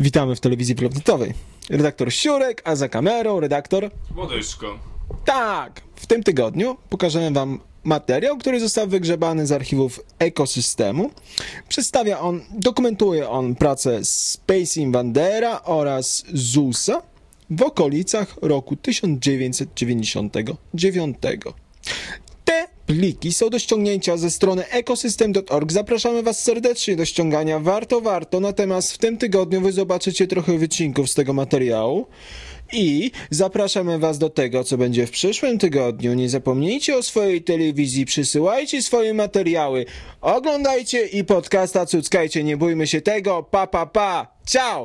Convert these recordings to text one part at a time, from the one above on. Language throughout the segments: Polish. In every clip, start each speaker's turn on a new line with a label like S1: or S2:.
S1: Witamy w telewizji priorytetowej. Redaktor Siurek, a za kamerą redaktor...
S2: Łodyżko.
S1: Tak! W tym tygodniu pokażemy wam materiał, który został wygrzebany z archiwów ekosystemu. Dokumentuje on pracę Space Invadera oraz ZUS-a w okolicach roku 1999. Te pliki są do ściągnięcia ze strony ecosystem.org. Zapraszamy was serdecznie do ściągania. Warto. Natomiast w tym tygodniu wy zobaczycie trochę wycinków z tego materiału. I zapraszamy was do tego, co będzie w przyszłym tygodniu. Nie zapomnijcie o swojej telewizji, przysyłajcie swoje materiały, oglądajcie i podcasta cuckajcie, nie bójmy się tego. Pa! Ciao!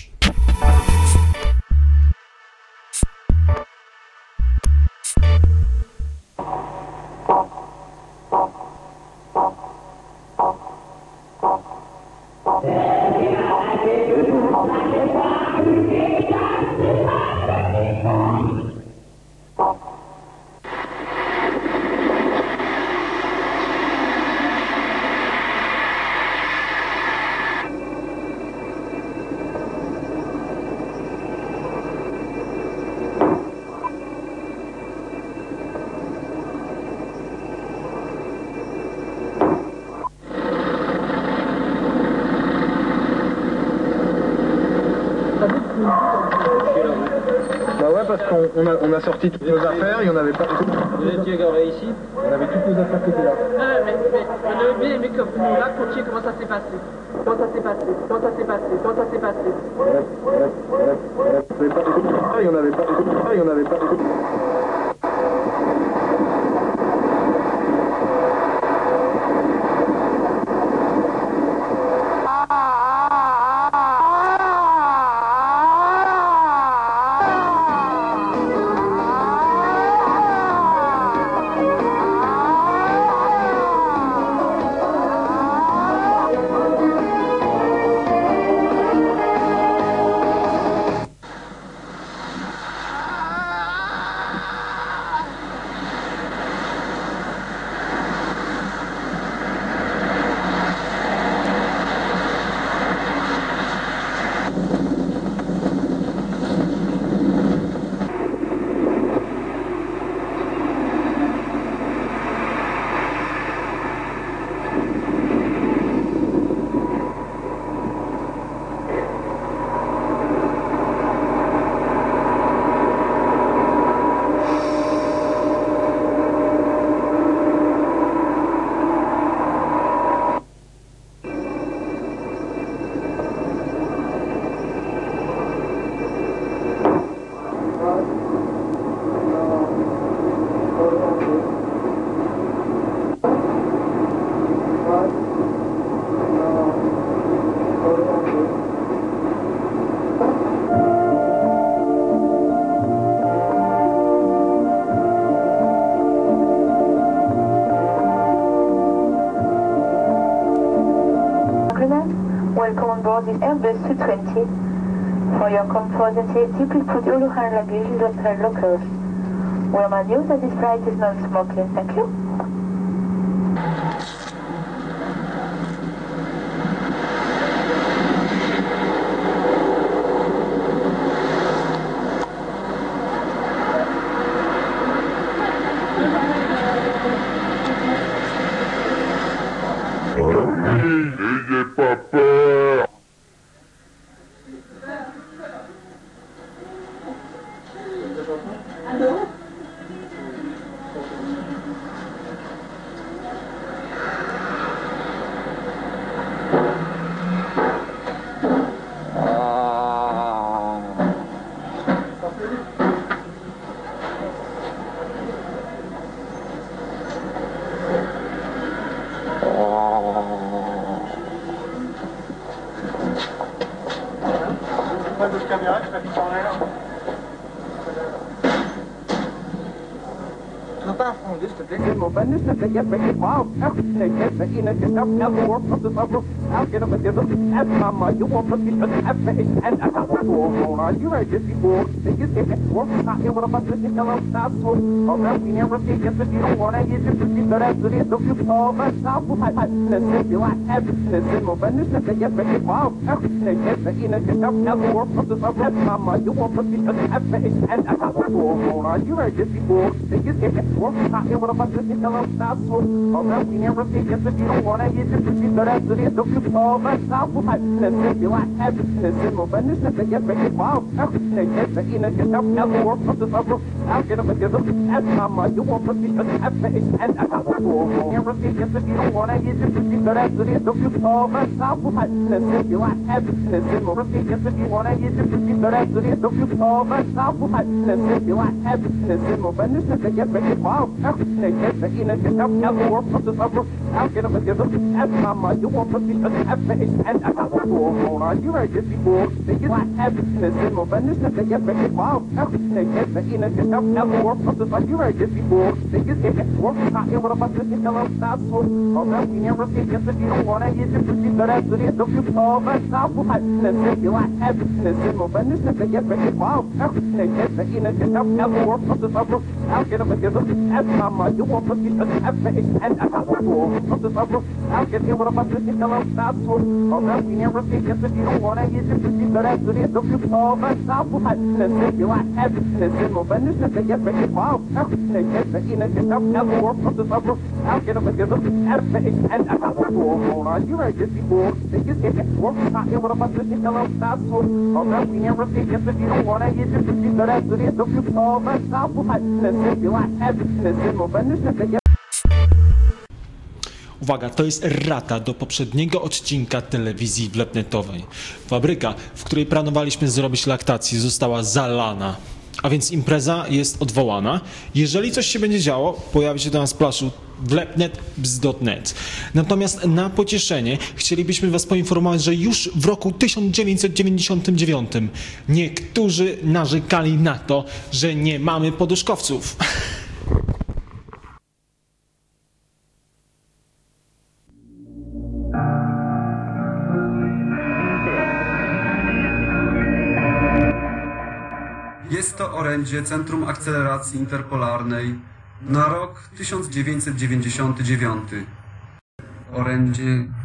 S3: Bah ouais, parce qu'on a sorti toutes nos affaires, il n'y en avait pas beaucoup.
S4: Vous étiez garé ici?
S3: On avait toutes nos affaires qui étaient là.
S4: Mais on aurait bien aimé que vous nous racontiez comment ça s'est passé. Comment ça s'est passé.
S3: Il n'y en avait pas beaucoup.
S5: Welcome on board this Airbus 220. For your comfort and safety, please put all your hand luggage in the hand lockers. We remind you that this flight is non-smoking. Thank you.
S6: N'ayez pas peur.
S4: Tu veux pas un fond, s'il te plaît? Wow,
S2: I'll get up with you. As mama, you won't put me to the face and I got the door. Are you ready before? Think you take it for not able to bust the yellow stop so. Oh, now we never take it if you don't want to use it to keep the rest of it. Don't you call but stop with my listen, you like happiness in my business that you get it wow. They get the inner get up now the work of the subject mama, you won't put me to the face and I got the door. Are you ready before? Think you take it for not able to bust the yellow stop so. Oh, now we never take it if you don't want to use it to keep the rest of it. Don't you call but stop with my listen, you like happiness in my business that you get it wow. They get the inner get up now the work of the subject. I'll get up with you. As mama, you won't put me to the face and I got the door. Never take it if you don't want to use it to keep the rest of it. Don't you call but stop with my listen, you like happiness in my take it if you want to use it to keep the rest of it. Don't you call but stop with my listen, you like happiness in my business that they get it wow. They get the inner get up now the work of the subject. I'll get up with you. As mama, you won't put me to the face and I got the door. Are you ready before? They get like happiness in my business that they get it wow. They get the inner get up now the work of the subject. You ready before? They get it work not able to bust the yellow stop so. Oh, now we never take it if you don't want to use it to keep the rest of it. Don't you call but stop with my listen, you like happiness in my business that they get it wow. They get the inner get up now the work of the subject. I'll get up with you. As mama, you won't put me to the face and I got the door of the subject. I'll get able to bust the yellow stop so. Oh, now we never take it if you don't want to use it to keep the rest of it. Don't you call but stop with my listen, you like happiness in my business that they get it wow. They get the inner get up now the work of the subject. I'll get up with you. At face and I got the door. Are you ready before? They get it work not able to bust the yellow stop so. Oh, now we never take it if you don't want to use it to keep the rest of it. Don't you call but stop with my listen, you like happiness in my business that they get.
S1: Uwaga, to jest errata do poprzedniego odcinka telewizji wlepnetowej. Fabryka, w której planowaliśmy zrobić laktację, została zalana. A więc impreza jest odwołana. Jeżeli coś się będzie działo, pojawi się to na splaszu wlepnet.bz.net. Natomiast na pocieszenie chcielibyśmy Was poinformować, że już w roku 1999 niektórzy narzekali na to, że nie mamy poduszkowców.
S7: Jest to orędzie Centrum Akceleracji Interpolarnej na rok 1999. Orędzie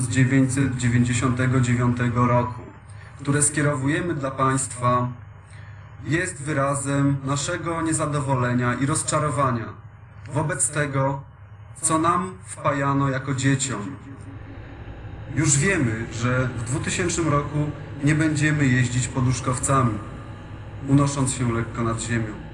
S7: 1999 roku, które skierowujemy dla Państwa, jest wyrazem naszego niezadowolenia i rozczarowania wobec tego, co nam wpajano jako dzieciom. Już wiemy, że w 2000 roku nie będziemy jeździć poduszkowcami, unosząc się lekko nad ziemią.